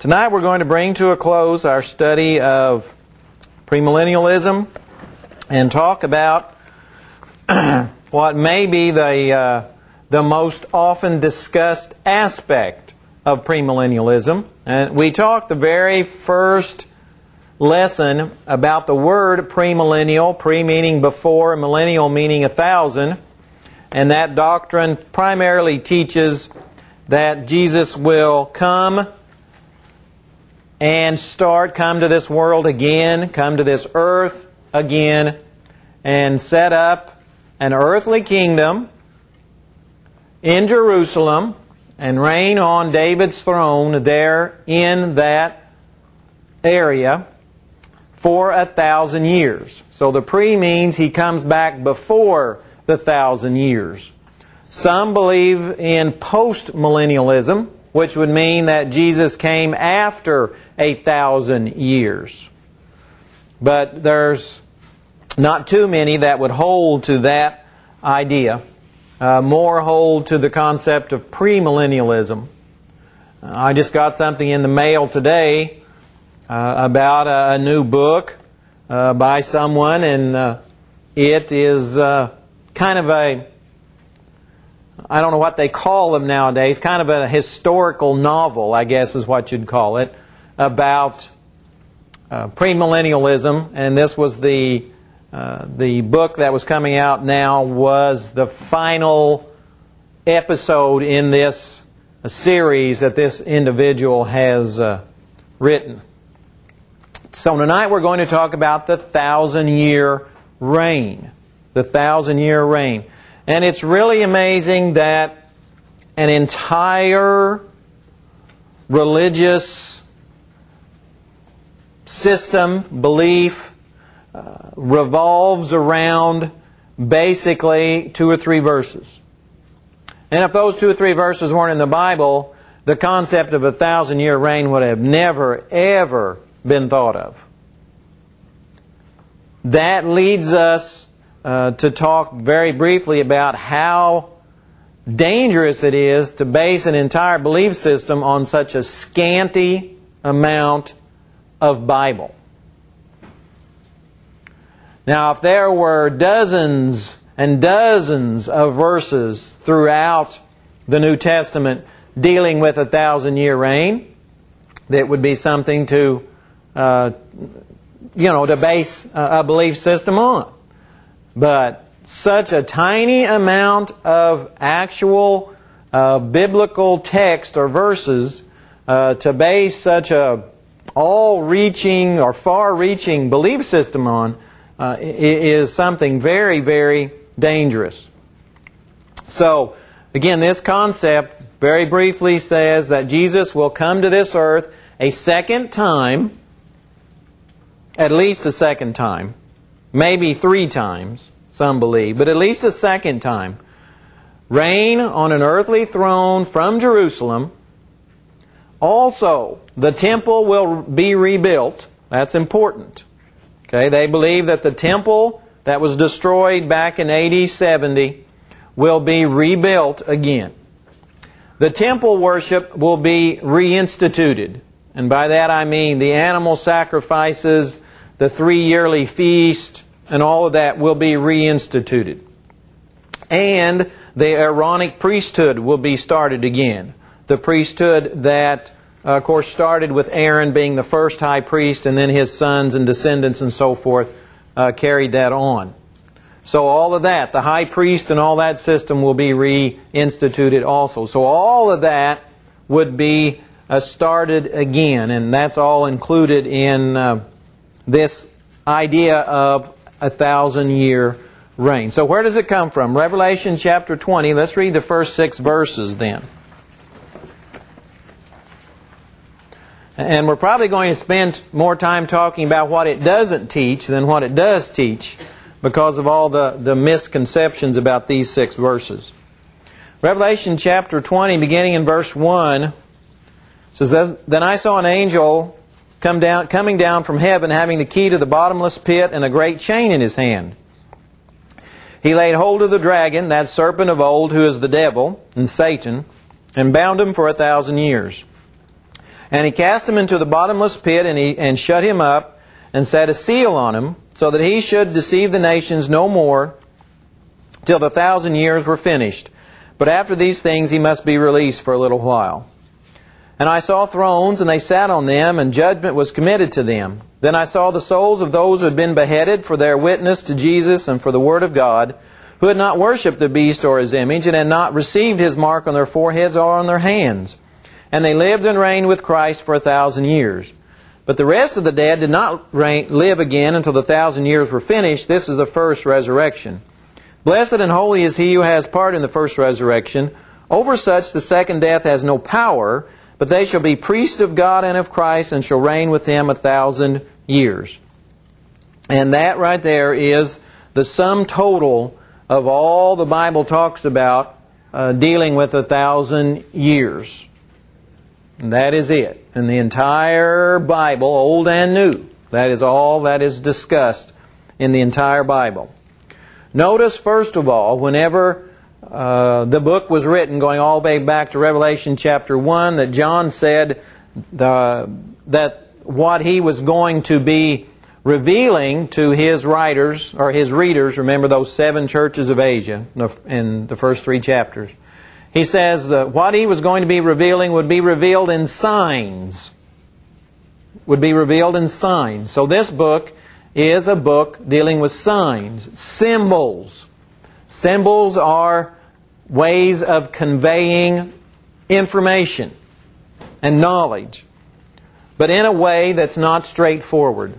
Tonight we're going to bring to a close our study of premillennialism and talk about what may be the most often discussed aspect of premillennialism. And we talked the very first lesson about the word premillennial, pre meaning before, millennial meaning 1,000. And that doctrine primarily teaches that Jesus will come and come to this world again, come to this earth again, and set up an earthly kingdom in Jerusalem and reign on David's throne there in that area for 1,000 years. So the pre means He comes back before the 1,000 years. Some believe in post-millennialism, which would mean that Jesus came after 1,000 years. But there's not too many that would hold to that idea. More hold to the concept of premillennialism. I just got something in the mail today about a new book by someone, and it is kind of I don't know what they call them nowadays, kind of a historical novel, I guess is what you'd call it, about premillennialism. And this was the book that was coming out now was the final episode in this series that this individual has written. So tonight we're going to talk about the 1,000-year reign. The 1,000-year reign. And it's really amazing that an entire religious system, belief, revolves around basically 2 or 3 verses. And if those 2 or 3 verses weren't in the Bible, the concept of a 1,000-year reign would have never, ever been thought of. That leads us to talk very briefly about how dangerous it is to base an entire belief system on such a scanty amount of Bible. Now, if there were dozens and dozens of verses throughout the New Testament dealing with a 1,000-year reign, that would be something to base a belief system on. But such a tiny amount of actual biblical text or verses to base such a all-reaching or far-reaching belief system on is something very, very dangerous. So, again, this concept very briefly says that Jesus will come to this earth a second time, at least a second time, maybe 3 times, some believe, but at least a second time, reign on an earthly throne from Jerusalem. Also, the temple will be rebuilt. That's important. Okay, they believe that the temple that was destroyed back in AD 70 will be rebuilt again. The temple worship will be reinstituted. And by that I mean the animal sacrifices, the 3 yearly feast, and all of that will be reinstituted. And the Aaronic priesthood will be started again. The priesthood that, of course, started with Aaron being the first high priest, and then his sons and descendants and so forth carried that on. So all of that, the high priest and all that system will be reinstituted also. So all of that would be started again, and that's all included in this idea of a 1,000-year reign. So where does it come from? Revelation chapter 20. Let's read the first 6 verses then. And we're probably going to spend more time talking about what it doesn't teach than what it does teach, because of all the misconceptions about these 6 verses. Revelation chapter 20, beginning in verse 1, says, Then I saw an angel coming down from heaven, having the key to the bottomless pit and a great chain in his hand. He laid hold of the dragon, that serpent of old, who is the devil and Satan, and bound him for 1,000 years. And he cast him into the bottomless pit, and shut him up, and set a seal on him, so that he should deceive the nations no more, till the 1,000 years were finished. But after these things he must be released for a little while. And I saw thrones, and they sat on them, and judgment was committed to them. Then I saw the souls of those who had been beheaded for their witness to Jesus and for the Word of God, who had not worshipped the beast or his image, and had not received his mark on their foreheads or on their hands. And they lived and reigned with Christ for 1,000 years. But the rest of the dead did not live again until the 1,000 years were finished. This is the first resurrection. Blessed and holy is he who has part in the first resurrection. Over such the second death has no power, but they shall be priests of God and of Christ, and shall reign with him 1,000 years. And that right there is the sum total of all the Bible talks about dealing with 1,000 years. And that is it. In the entire Bible, Old and New, that is all that is discussed in the entire Bible. Notice, first of all, whenever the book was written, going all the way back to Revelation chapter 1, that John said that what he was going to be revealing to his writers, or his readers, remember those 7 churches of Asia in the first 3 chapters. He says that what he was going to be revealing would be revealed in signs. Would be revealed in signs. So this book is a book dealing with signs, symbols. Symbols are ways of conveying information and knowledge, but in a way that's not straightforward.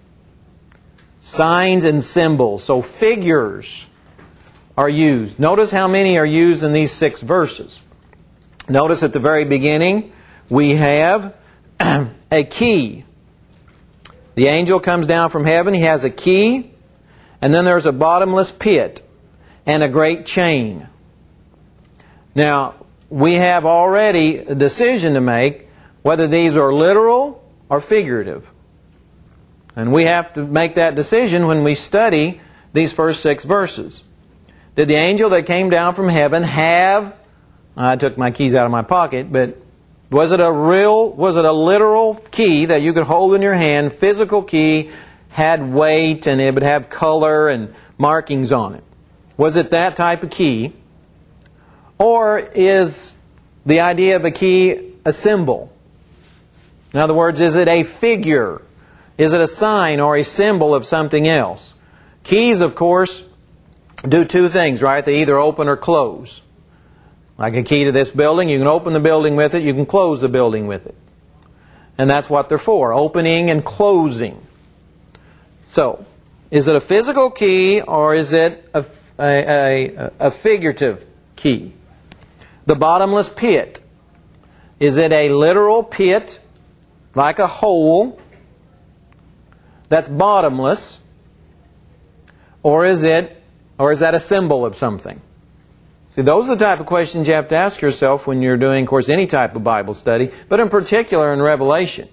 Signs and symbols. So figures are used. Notice how many are used in these 6 verses. Notice at the very beginning we have a key. The angel comes down from heaven. He has a key. And then there's a bottomless pit and a great chain. Now, we have already a decision to make whether these are literal or figurative. And we have to make that decision when we study these first 6 verses. Did the angel that came down from heaven have, I took my keys out of my pocket, but was it a literal key that you could hold in your hand, physical key, had weight, and it would have color and markings on it? Was it that type of key? Or is the idea of a key a symbol? In other words, is it a figure? Is it a sign or a symbol of something else? Keys, of course, do 2 things, right? They either open or close. Like a key to this building, you can open the building with it, you can close the building with it. And that's what they're for, opening and closing. So, is it a physical key or is it a figurative key? The bottomless pit. Is it a literal pit, like a hole, that's bottomless? Or is that a symbol of something? See, those are the type of questions you have to ask yourself when you're doing, of course, any type of Bible study, but in particular in Revelation.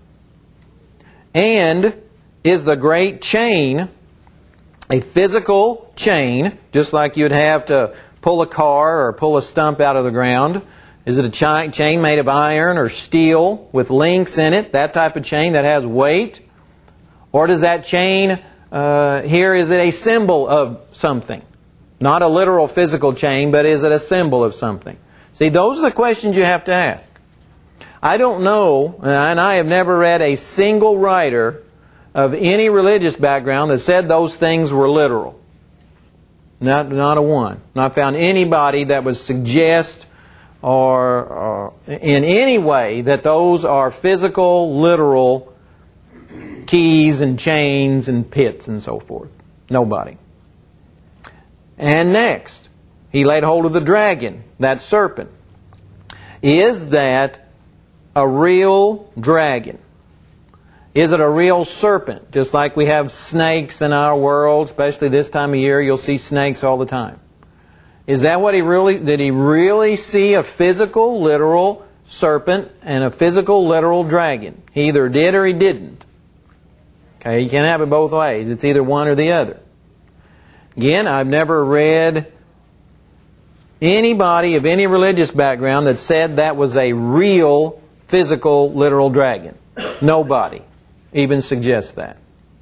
And is the great chain a physical chain, just like you'd have to pull a car or pull a stump out of the ground? Is it a chain made of iron or steel with links in it, that type of chain that has weight? Or does that chain here, is it a symbol of something? Not a literal physical chain, but is it a symbol of something? See, those are the questions you have to ask. I don't know, and I have never read a single writer of any religious background that said those things were literal. Not a one. Not found anybody that would suggest or in any way that those are physical, literal keys and chains and pits and so forth. Nobody. And next, he laid hold of the dragon, that serpent. Is that a real dragon? Is it a real serpent? Just like we have snakes in our world, especially this time of year, you'll see snakes all the time. Is that what did he really see a physical, literal serpent and a physical, literal dragon? He either did or he didn't. Okay, you can't have it both ways. It's either one or the other. Again, I've never read anybody of any religious background that said that was a real physical, literal dragon. Nobody even suggests that.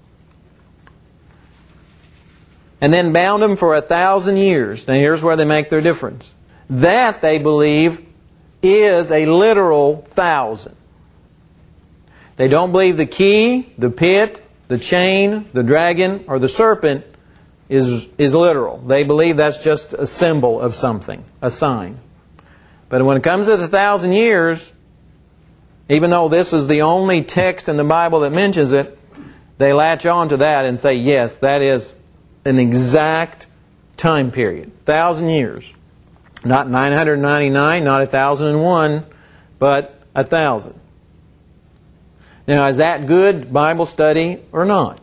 And then bound them for 1,000 years. Now here's where they make their difference. That, they believe, is a literal 1,000. They don't believe the key, the pit, the chain, the dragon, or the serpent is literal. They believe that's just a symbol of something, a sign. But when it comes to the 1,000 years, even though this is the only text in the Bible that mentions it, they latch on to that and say, yes, that is an exact time period. 1,000 years. Not 999, not 1,001, but 1,000. Now, is that good Bible study or not?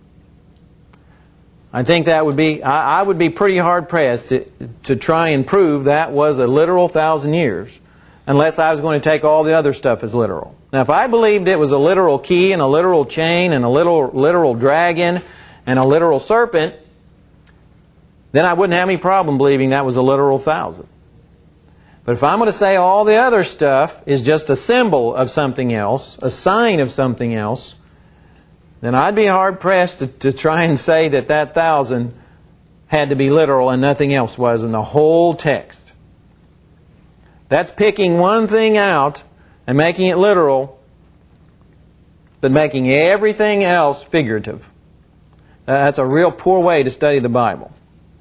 I think that would be, I would be pretty hard pressed to try and prove that was a literal 1,000 years, unless I was going to take all the other stuff as literal. Now, if I believed it was a literal key and a literal chain and a literal dragon and a literal serpent, then I wouldn't have any problem believing that was a literal 1,000. But if I'm going to say all the other stuff is just a symbol of something else, a sign of something else, then I'd be hard-pressed to try and say that 1,000 had to be literal and nothing else was in the whole text. That's picking one thing out and making it literal, but making everything else figurative. That's a real poor way to study the Bible.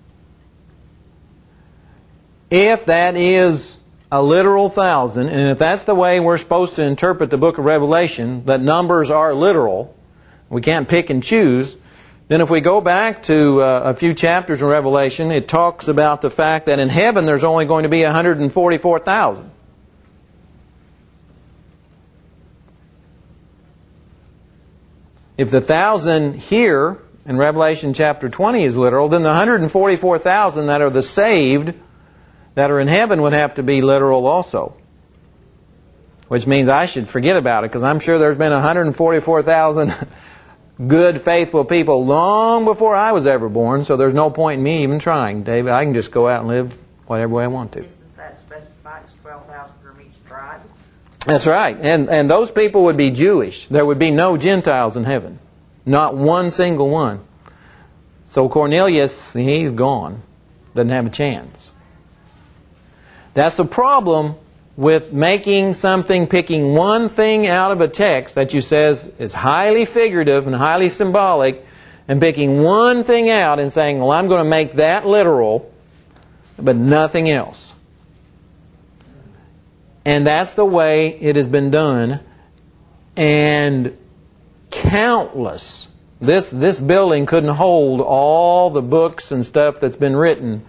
If that is a literal 1,000, and if that's the way we're supposed to interpret the book of Revelation, that numbers are literal, we can't pick and choose, then if we go back to a few chapters in Revelation, it talks about the fact that in heaven there's only going to be 144,000. If the 1,000 here in Revelation chapter 20 is literal, then the 144,000 that are the saved that are in heaven would have to be literal also. Which means I should forget about it, because I'm sure there's been 144,000 good, faithful people long before I was ever born, so there's no point in me even trying, David. I can just go out and live whatever way I want to. Isn't that specified as 12,000 from each tribe? That's right. And those people would be Jewish. There would be no Gentiles in heaven. Not one single one. So Cornelius, he's gone. Doesn't have a chance. That's a problem with making something, picking one thing out of a text that you says is highly figurative and highly symbolic, and picking one thing out and saying, well, I'm going to make that literal, but nothing else. And that's the way it has been done. And countless, this building couldn't hold all the books and stuff that's been written,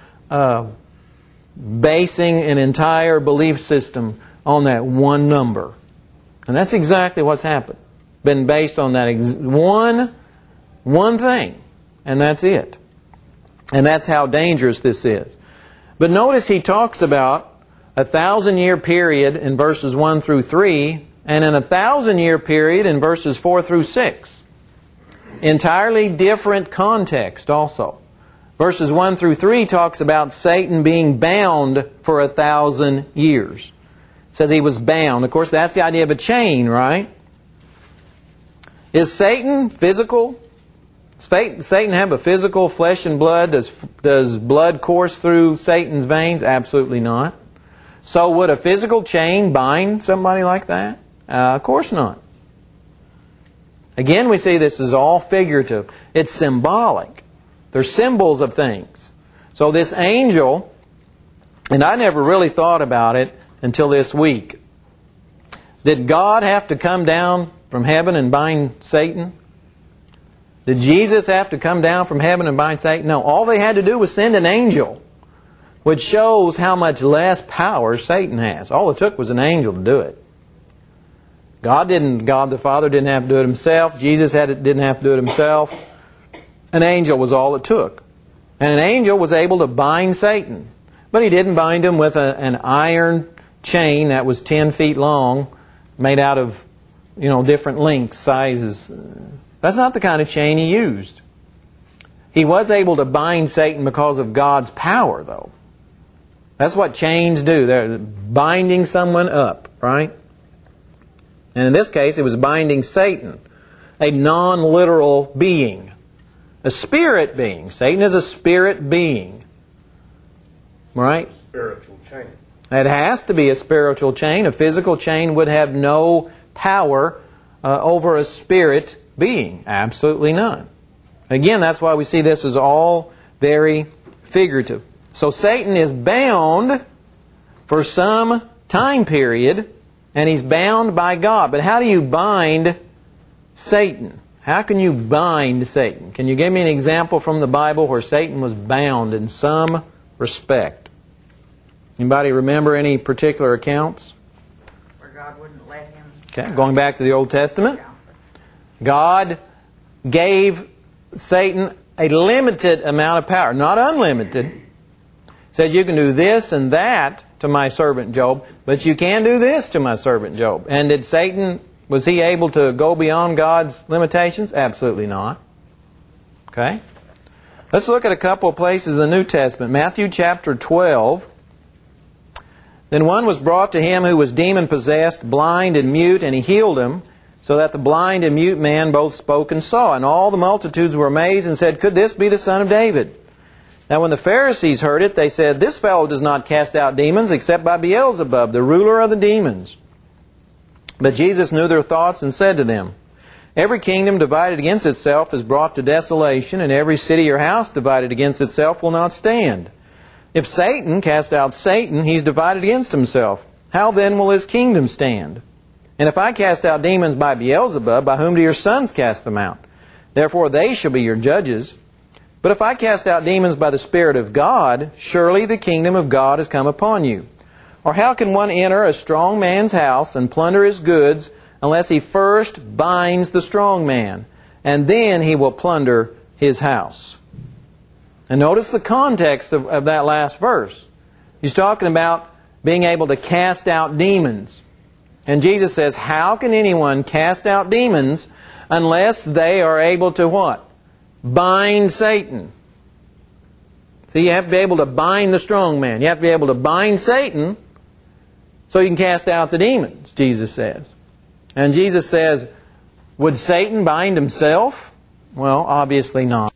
basing an entire belief system on that one number. And that's exactly what's happened. Been based on that one thing. And that's it. And that's how dangerous this is. But notice he talks about a 1,000-year period in verses 1 through 3, and in a 1,000-year period in verses 4 through 6. Entirely different context also. Verses 1 through 3 talks about Satan being bound for 1,000 years. It says he was bound. Of course, that's the idea of a chain, right? Is Satan physical? Does Satan have a physical flesh and blood? Does blood course through Satan's veins? Absolutely not. So would a physical chain bind somebody like that? Of course not. Again, we see this is all figurative. It's symbolic. They're symbols of things. So this angel, and I never really thought about it until this week. Did God have to come down from heaven and bind Satan? Did Jesus have to come down from heaven and bind Satan? No, all they had to do was send an angel, which shows how much less power Satan has. All it took was an angel to do it. God the Father didn't have to do it himself. Jesus didn't have to do it himself. An angel was all it took. And an angel was able to bind Satan. But he didn't bind him with an iron chain that was 10 feet long, made out of, different lengths, sizes. That's not the kind of chain he used. He was able to bind Satan because of God's power, though. That's what chains do. They're binding someone up, right? And in this case, it was binding Satan, a non-literal being, a spirit being. Satan is a spirit being. Right? Spiritual chain. It has to be a spiritual chain. A physical chain would have no power over a spirit being. Absolutely none. Again, that's why we see this as all very figurative. So Satan is bound for some time period, and he's bound by God. But how do you bind Satan? How can you bind Satan? Can you give me an example from the Bible where Satan was bound in some respect? Anybody remember any particular accounts? Where God wouldn't let him. Okay, going back to the Old Testament. God gave Satan a limited amount of power, not unlimited. It says you can do this and that to my servant Job, but you can do this to my servant Job. And did Satan, was he able to go beyond God's limitations? Absolutely not. Okay? Let's look at a couple of places in the New Testament. Matthew chapter 12. Then one was brought to him who was demon-possessed, blind and mute, and he healed him, so that the blind and mute man both spoke and saw. And all the multitudes were amazed and said, "Could this be the Son of David?" Now when the Pharisees heard it, they said, "This fellow does not cast out demons except by Beelzebub, the ruler of the demons." But Jesus knew their thoughts and said to them, "Every kingdom divided against itself is brought to desolation, and every city or house divided against itself will not stand. If Satan cast out Satan, he's divided against himself. How then will his kingdom stand? And if I cast out demons by Beelzebub, by whom do your sons cast them out? Therefore they shall be your judges. But if I cast out demons by the Spirit of God, surely the kingdom of God has come upon you. Or how can one enter a strong man's house and plunder his goods, unless he first binds the strong man, and then he will plunder his house?" And notice the context of that last verse. He's talking about being able to cast out demons. And Jesus says, how can anyone cast out demons unless they are able to what? Bind Satan. See, you have to be able to bind the strong man. You have to be able to bind Satan so you can cast out the demons, Jesus says. And Jesus says, would Satan bind himself? Well, obviously not.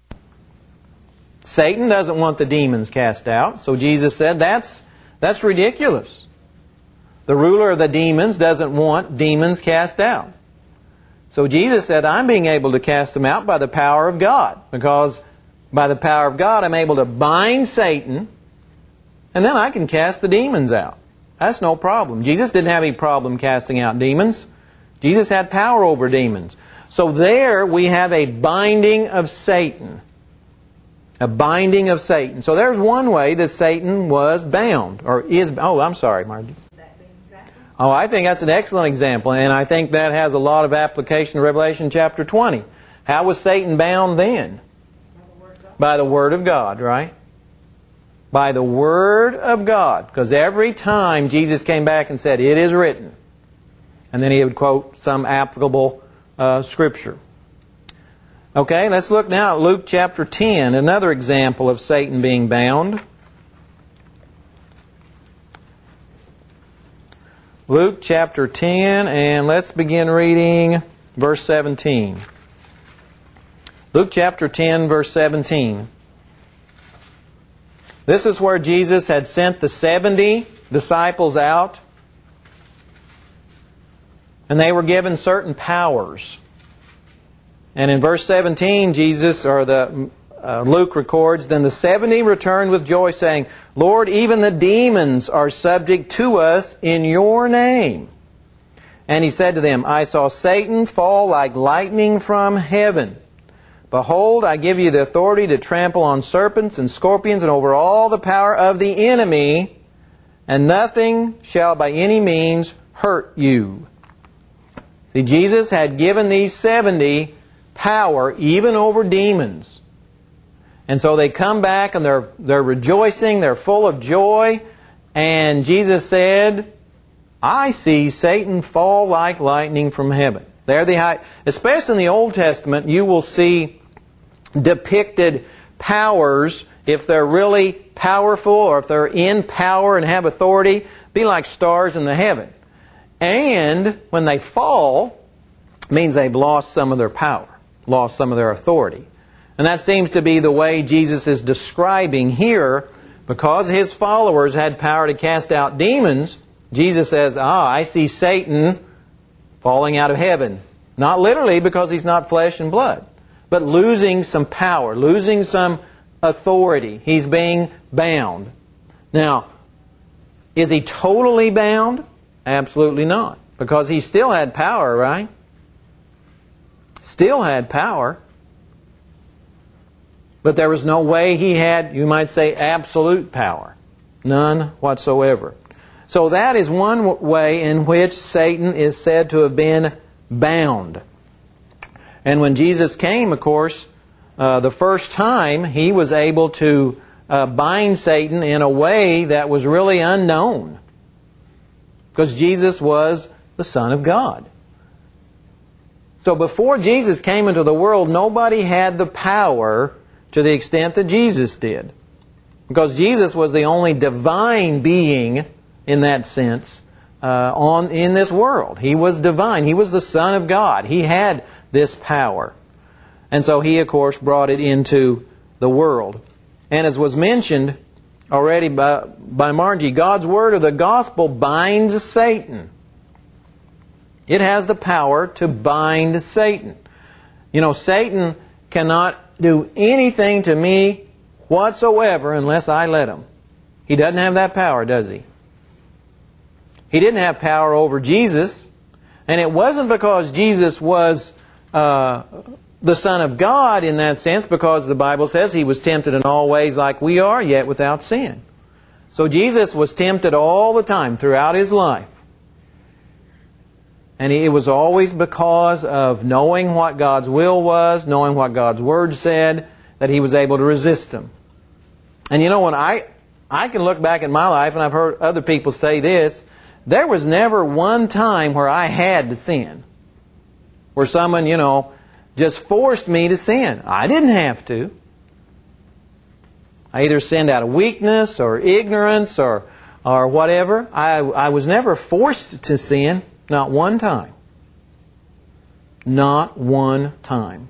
Satan doesn't want the demons cast out, so Jesus said that's ridiculous. The ruler of the demons doesn't want demons cast out. So Jesus said, I'm being able to cast them out by the power of God, because by the power of God I'm able to bind Satan, and then I can cast the demons out. That's no problem. Jesus didn't have any problem casting out demons. Jesus had power over demons. So there we have a binding of Satan. A binding of Satan. So there's one way that Satan was bound, or is... Oh, I'm sorry, Margie. Oh, I think that's an excellent example, and I think that has a lot of application to Revelation chapter 20. How was Satan bound then? By the Word of God, right? By the Word of God. Because every time Jesus came back and said, it is written, and then he would quote some applicable scripture. Okay, let's look now at Luke chapter 10, another example of Satan being bound. Luke chapter 10, and let's begin reading verse 17. Luke chapter 10, verse 17. This is where Jesus had sent the 70 disciples out, and they were given certain powers. And in verse 17, Luke records, Then the 70 returned with joy, saying, Lord, even the demons are subject to us in your name. And he said to them, I saw Satan fall like lightning from heaven. Behold, I give you the authority to trample on serpents and scorpions and over all the power of the enemy, and nothing shall by any means hurt you. See, Jesus had given these 70 power even over demons. And so they come back and they're rejoicing, they're full of joy, and Jesus said, I see Satan fall like lightning from heaven. Especially in the Old Testament, you will see depicted powers, if they're really powerful or if they're in power and have authority, be like stars in the heaven. And when they fall, it means they've lost some of their power, lost some of their authority. And that seems to be the way Jesus is describing here. Because His followers had power to cast out demons, Jesus says, I see Satan falling out of heaven. Not literally, because he's not flesh and blood, but losing some power, losing some authority. He's being bound. Now, is he totally bound? Absolutely not. Because he still had power, right? Still had power. But there was no way he had, you might say, absolute power. None whatsoever. So that is one way in which Satan is said to have been bound. And when Jesus came, of course, the first time, He was able to bind Satan in a way that was really unknown. Because Jesus was the Son of God. So before Jesus came into the world, nobody had the power to the extent that Jesus did. Because Jesus was the only divine being, in that sense, in this world. He was divine. He was the Son of God. He had this power. And so He, of course, brought it into the world. And as was mentioned already by Margie, God's Word or the Gospel binds Satan. It has the power to bind Satan. You know, Satan cannot do anything to me whatsoever unless I let him. He doesn't have that power, does he? He didn't have power over Jesus. And it wasn't because Jesus was the Son of God in that sense, because the Bible says He was tempted in all ways like we are, yet without sin. So Jesus was tempted all the time throughout His life. And it was always because of knowing what God's will was, knowing what God's Word said, that He was able to resist them. And you know, when I can look back at my life, and I've heard other people say this, there was never one time where I had to sin. Where someone, just forced me to sin. I didn't have to. I either sinned out of weakness or ignorance or whatever. I was never forced to sin. Not one time. Not one time.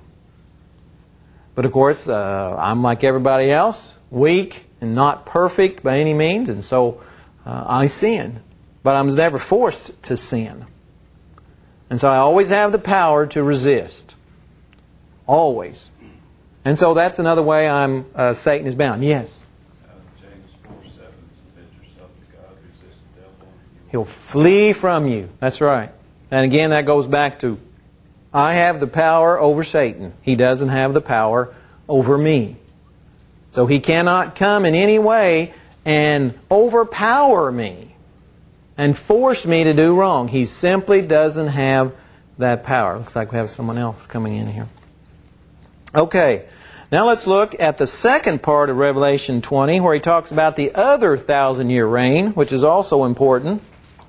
But of course, I'm like everybody else, weak and not perfect by any means, and so I sin. But I was never forced to sin. And so I always have the power to resist. Always. And so that's another way Satan is bound. Yes? James 4:7, submit yourself to God, resist the devil. He'll flee from you. That's right. And again, that goes back to, I have the power over Satan. He doesn't have the power over me. So he cannot come in any way and overpower me and force me to do wrong. He simply doesn't have that power. Looks like we have someone else coming in here. Okay, now let's look at the second part of Revelation 20, where he talks about the other 1,000-year reign, which is also important.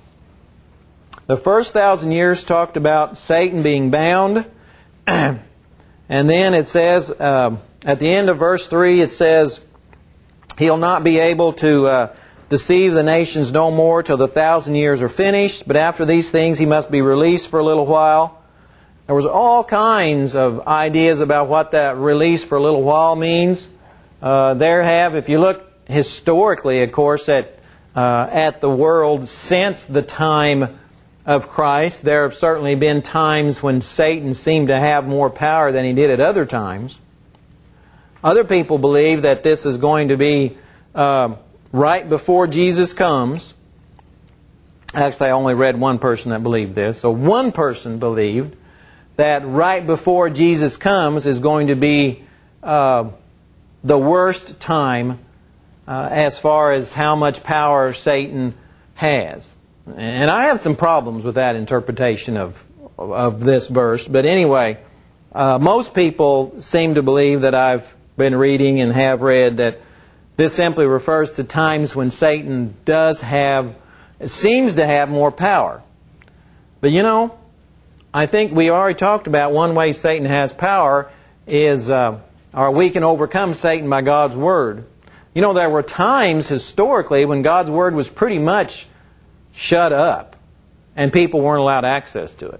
The first 1,000 years talked about Satan being bound. And then it says, at the end of verse 3, it says, he'll not be able to deceive the nations no more till the 1,000 years are finished. But after these things, he must be released for a little while. There was all kinds of ideas about what that release for a little while means. If you look historically, of course, at the world since the time of Christ, there have certainly been times when Satan seemed to have more power than he did at other times. Other people believe that this is going to be right before Jesus comes. Actually, I only read one person that believed this. So one person believed that right before Jesus comes is going to be the worst time as far as how much power Satan has. And I have some problems with that interpretation of this verse. But anyway, most people seem to believe that I've been reading and have read that this simply refers to times when Satan seems to have more power. But I think we already talked about one way Satan has power is, or we can overcome Satan by God's Word. There were times historically when God's Word was pretty much shut up. and people weren't allowed access to it.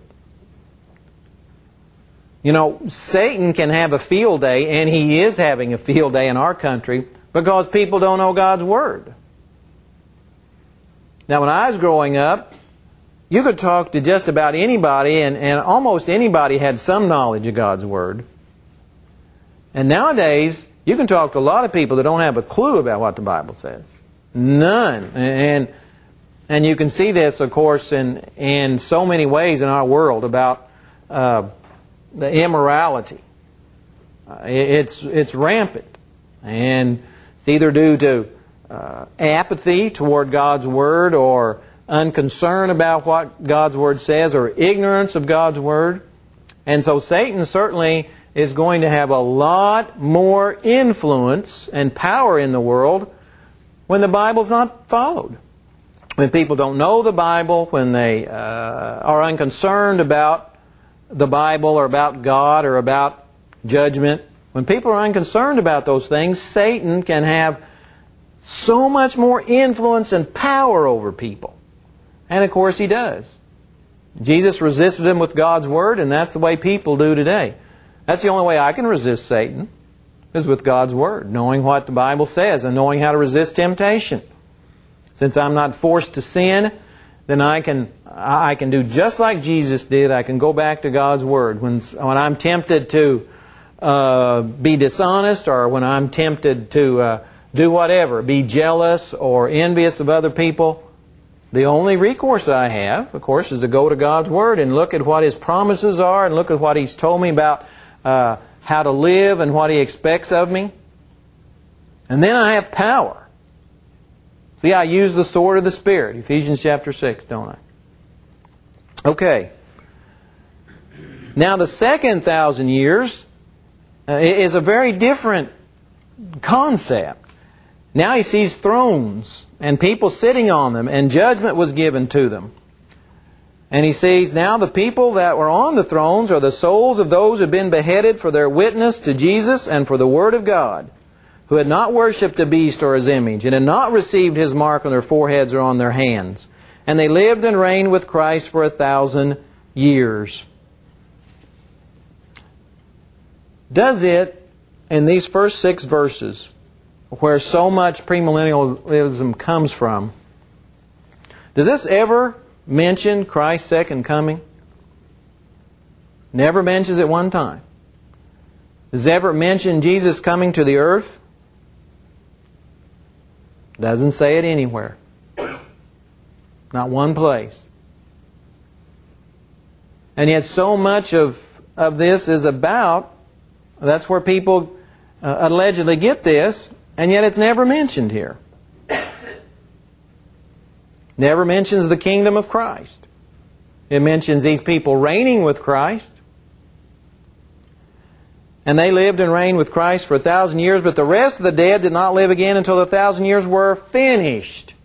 You know, Satan can have a field day, and he is having a field day in our country because people don't know God's Word. Now, when I was growing up, you could talk to just about anybody, and almost anybody had some knowledge of God's Word. And nowadays, you can talk to a lot of people that don't have a clue about what the Bible says. None. And you can see this, of course, in so many ways in our world about the immorality. It's rampant. And it's either due to apathy toward God's Word, or unconcern about what God's Word says, or ignorance of God's Word. And so Satan certainly is going to have a lot more influence and power in the world when the Bible's not followed. When people don't know the Bible, when they are unconcerned about the Bible or about God or about judgment. When people are unconcerned about those things, Satan can have so much more influence and power over people. And of course he does. Jesus resisted him with God's Word, and that's the way people do today. That's the only way I can resist Satan, is with God's Word, knowing what the Bible says and knowing how to resist temptation. Since I'm not forced to sin, then I can do just like Jesus did. I can go back to God's Word. When I'm tempted to be dishonest, or when I'm tempted to do whatever, be jealous or envious of other people, the only recourse I have, of course, is to go to God's Word and look at what His promises are and look at what He's told me about how to live and what He expects of me. And then I have power. See, I use the sword of the Spirit, Ephesians chapter 6, don't I? Okay. Now the second 1,000 years is a very different concept. Now he sees thrones and people sitting on them, and judgment was given to them. And he sees now the people that were on the thrones are the souls of those who have been beheaded for their witness to Jesus and for the Word of God, who had not worshipped the beast or his image, and had not received his mark on their foreheads or on their hands. And they lived and reigned with Christ for 1,000 years. Does it, in these first 6 verses, where so much premillennialism comes from, does this ever mention Christ's second coming? Never mentions it one time. Does it ever mention Jesus coming to the earth? Doesn't say it anywhere. Not one place. And yet so much of this is about, that's where people allegedly get this, and yet it's never mentioned here. Never mentions the kingdom of Christ. It mentions these people reigning with Christ. And they lived and reigned with Christ for 1,000 years, but the rest of the dead did not live again until the 1,000 years were finished.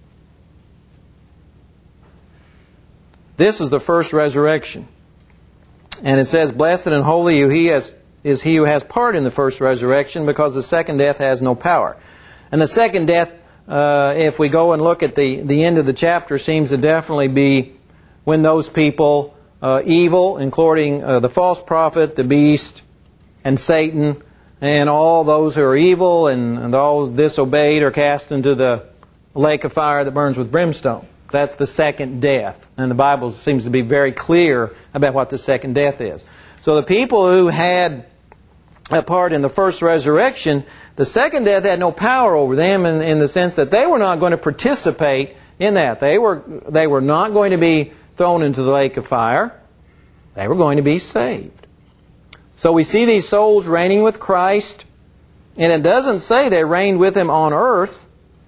This is the first resurrection. And it says, "Blessed and holy is he who has part in the first resurrection, because the second death has no power." And the second death, if we go and look at the end of the chapter, seems to definitely be when those people, evil, including the false prophet, the beast, and Satan, and all those who are evil and those disobeyed, are cast into the lake of fire that burns with brimstone. That's the second death. And the Bible seems to be very clear about what the second death is. So the people who had a part in the first resurrection, the second death had no power over them in the sense that they were not going to participate in that. They were not going to be thrown into the lake of fire. They were going to be saved. So we see these souls reigning with Christ, and it doesn't say they reigned with Him on earth.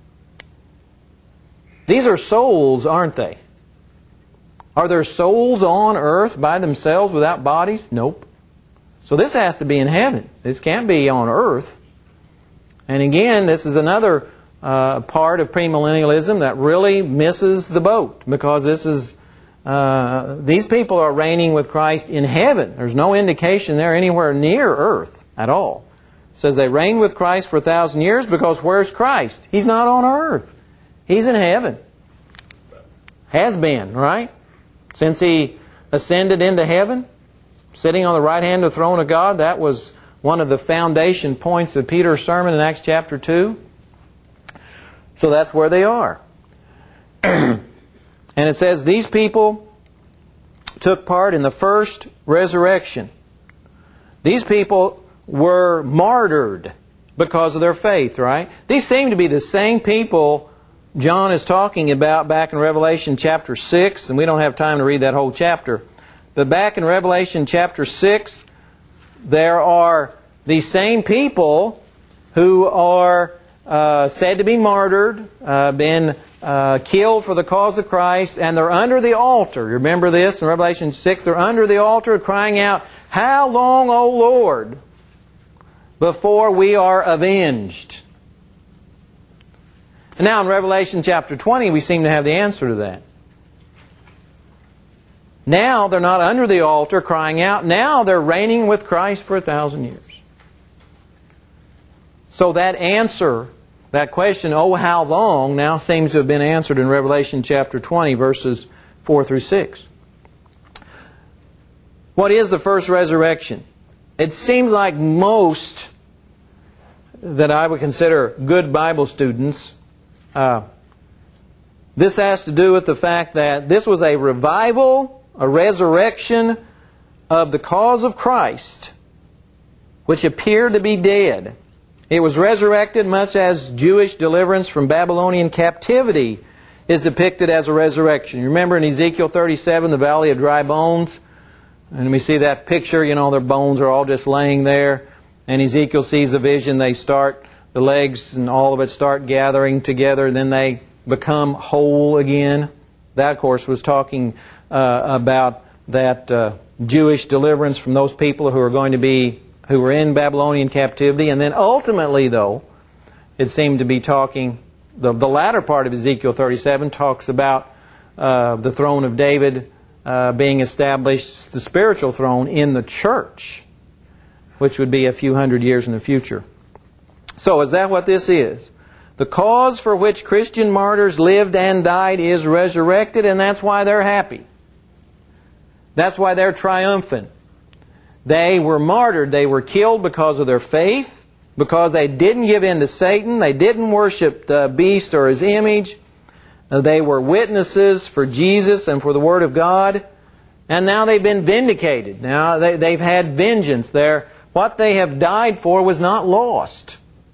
These are souls, aren't they? Are there souls on earth by themselves without bodies? Nope. So this has to be in heaven. This can't be on earth. And again, this is another part of premillennialism that really misses the boat, because this is these people are reigning with Christ in heaven. There's no indication they're anywhere near earth at all. It says they reigned with Christ for 1,000 years, because where's Christ? He's not on earth. He's in heaven. Has been, right? Since He ascended into heaven, sitting on the right hand of the throne of God, that was one of the foundation points of Peter's sermon in Acts chapter 2. So that's where they are. And it says, these people took part in the first resurrection. These people were martyred because of their faith, right? These seem to be the same people John is talking about back in Revelation chapter 6, and we don't have time to read that whole chapter. But back in Revelation chapter 6, there are these same people who are said to be martyred, been killed for the cause of Christ, and they're under the altar. You remember this in Revelation 6? They're under the altar crying out, "How long, O Lord, before we are avenged?" And now in Revelation chapter 20, we seem to have the answer to that. Now they're not under the altar crying out. Now they're reigning with Christ for 1,000 years. So that answer, that question, "Oh, how long?" now seems to have been answered in Revelation chapter 20, verses 4 through 6. What is the first resurrection? It seems like most that I would consider good Bible students, this has to do with the fact that this was a revival, a resurrection of the cause of Christ, which appeared to be dead. It was resurrected much as Jewish deliverance from Babylonian captivity is depicted as a resurrection. You remember in Ezekiel 37, the valley of dry bones? And we see that picture, their bones are all just laying there. And Ezekiel sees the vision, the legs and all of it start gathering together, and then they become whole again. That, of course, was talking about that Jewish deliverance from those people who were in Babylonian captivity. And then ultimately, though, it seemed to be talking, the latter part of Ezekiel 37 talks about the throne of David being established, the spiritual throne, in the church, which would be a few hundred years in the future. So is that what this is? The cause for which Christian martyrs lived and died is resurrected, and that's why they're happy. That's why they're triumphant. They were martyred. They were killed because of their faith, because they didn't give in to Satan. They didn't worship the beast or his image. They were witnesses for Jesus and for the Word of God. And now they've been vindicated. Now they've had vengeance. What they have died for was not lost.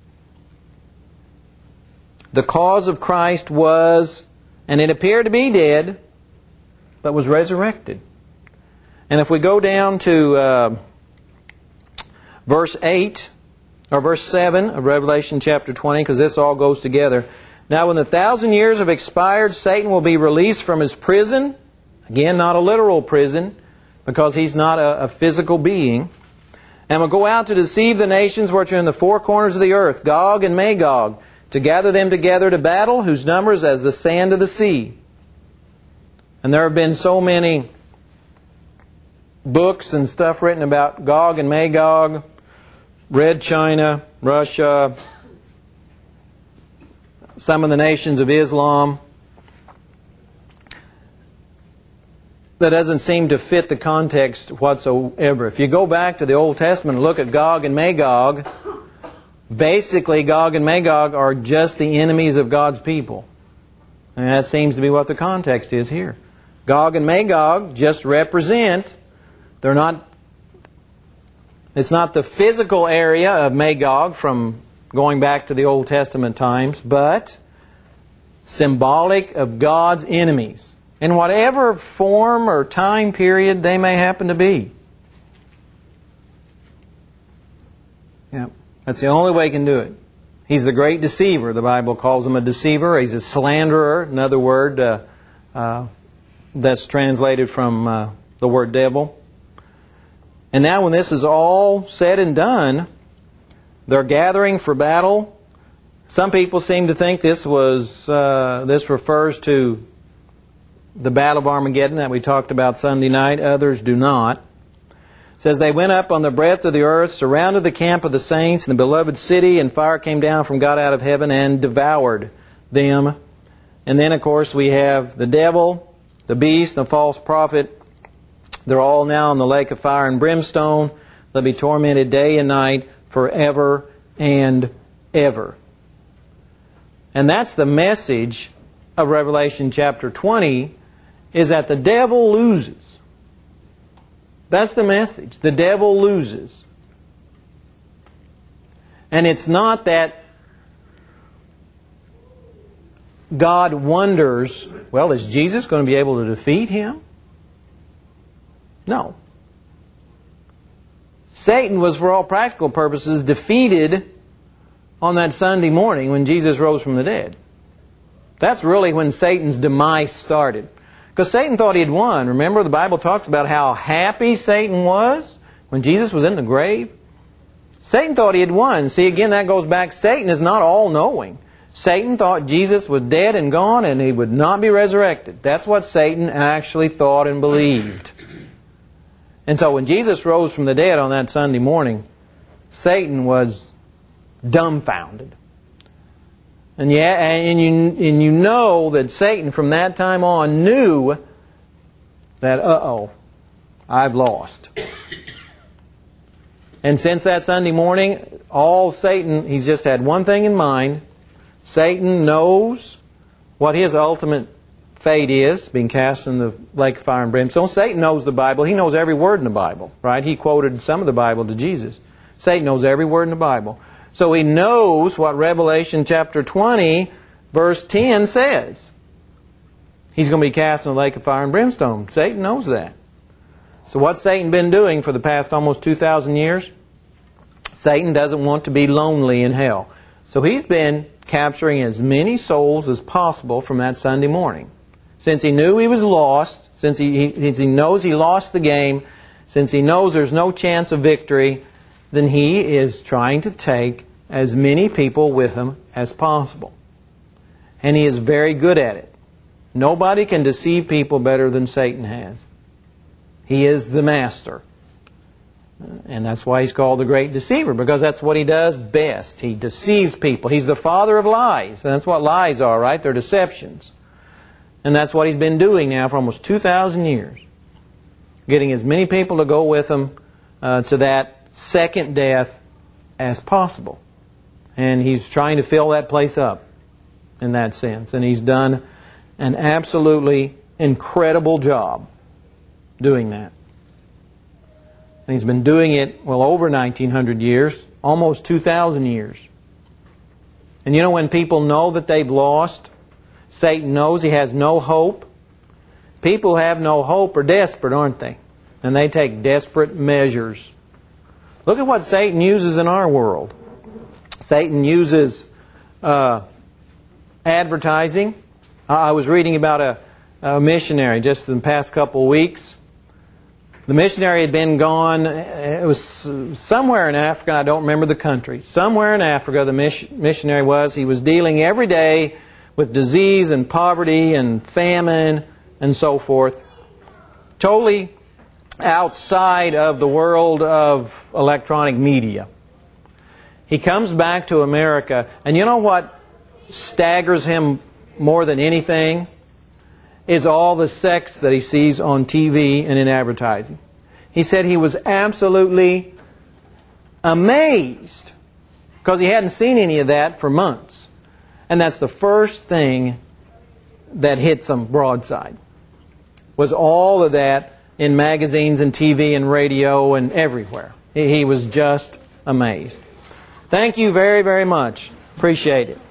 The cause of Christ was, and it appeared to be dead, but was resurrected. And if we go down to verse 8, or verse 7 of Revelation chapter 20, because this all goes together. "Now when the 1,000 years have expired, Satan will be released from his prison." Again, not a literal prison, because he's not a physical being. "And will go out to deceive the nations which are in the four corners of the earth, Gog and Magog, to gather them together to battle, whose number is as the sand of the sea." And there have been so many books and stuff written about Gog and Magog, Red China, Russia, some of the nations of Islam. That doesn't seem to fit the context whatsoever. If you go back to the Old Testament and look at Gog and Magog, basically Gog and Magog are just the enemies of God's people. And that seems to be what the context is here. Gog and Magog just represent, it's not the physical area of Magog from going back to the Old Testament times, but symbolic of God's enemies, in whatever form or time period they may happen to be. Yeah, that's the only way he can do it. He's the great deceiver. The Bible calls him a deceiver. He's a slanderer, another word that's translated from the word devil. And now when this is all said and done, they're gathering for battle. Some people seem to think this refers to the Battle of Armageddon that we talked about Sunday night. Others do not. It says, "They went up on the breadth of the earth, surrounded the camp of the saints and the beloved city, and fire came down from God out of heaven and devoured them." And then, of course, we have the devil the beast, the false prophet, they're all now in the lake of fire and brimstone. They'll be tormented day and night forever and ever. And that's the message of Revelation chapter 20, is that the devil loses. That's the message. The devil loses. And it's not that God wonders, well, is Jesus going to be able to defeat him? No. Satan was, for all practical purposes, defeated on that Sunday morning when Jesus rose from the dead. That's really when Satan's demise started. Because Satan thought he had won. Remember, the Bible talks about how happy Satan was when Jesus was in the grave. Satan thought he had won. See, again, that goes back. Satan is not all-knowing. Satan thought Jesus was dead and gone and he would not be resurrected. That's what Satan actually thought and believed. And so when Jesus rose from the dead on that Sunday morning, Satan was dumbfounded. And you know that Satan from that time on knew that, I've lost. And since that Sunday morning, he's just had one thing in mind. Satan knows what his ultimate fate is, being cast in the lake of fire and brimstone. Satan knows the Bible. He knows every word in the Bible, right? He quoted some of the Bible to Jesus. Satan knows every word in the Bible. So he knows what Revelation chapter 20, verse 10 says. He's going to be cast in the lake of fire and brimstone. Satan knows that. So what's Satan been doing for the past almost 2,000 years? Satan doesn't want to be lonely in hell. So he's been capturing as many souls as possible from that Sunday morning. Since he knew he was lost, since he knows he lost the game, since he knows there's no chance of victory, then he is trying to take as many people with him as possible. And he is very good at it. Nobody can deceive people better than Satan has. He is the master. And that's why he's called the great deceiver, because that's what he does best. He deceives people. He's the father of lies. And that's what lies are, right? They're deceptions. And that's what he's been doing now for almost 2,000 years. Getting as many people to go with him to that second death as possible. And he's trying to fill that place up in that sense. And he's done an absolutely incredible job doing that. And he's been doing it, over 1,900 years, almost 2,000 years. And you know, when people know that they've lost, Satan knows he has no hope. People who have no hope are desperate, aren't they? And they take desperate measures. Look at what Satan uses in our world. Satan uses advertising. I was reading about a missionary just in the past couple of weeks. The missionary had been gone, it was somewhere in Africa, I don't remember the country. Somewhere in Africa the missionary was. He was dealing every day with disease and poverty and famine and so forth. Totally outside of the world of electronic media. He comes back to America, and you know what staggers him more than anything? Is all the sex that he sees on TV and in advertising. He said he was absolutely amazed because he hadn't seen any of that for months. And that's the first thing that hits him broadside. Was all of that in magazines and TV and radio and everywhere. He was just amazed. Thank you very, very much. Appreciate it.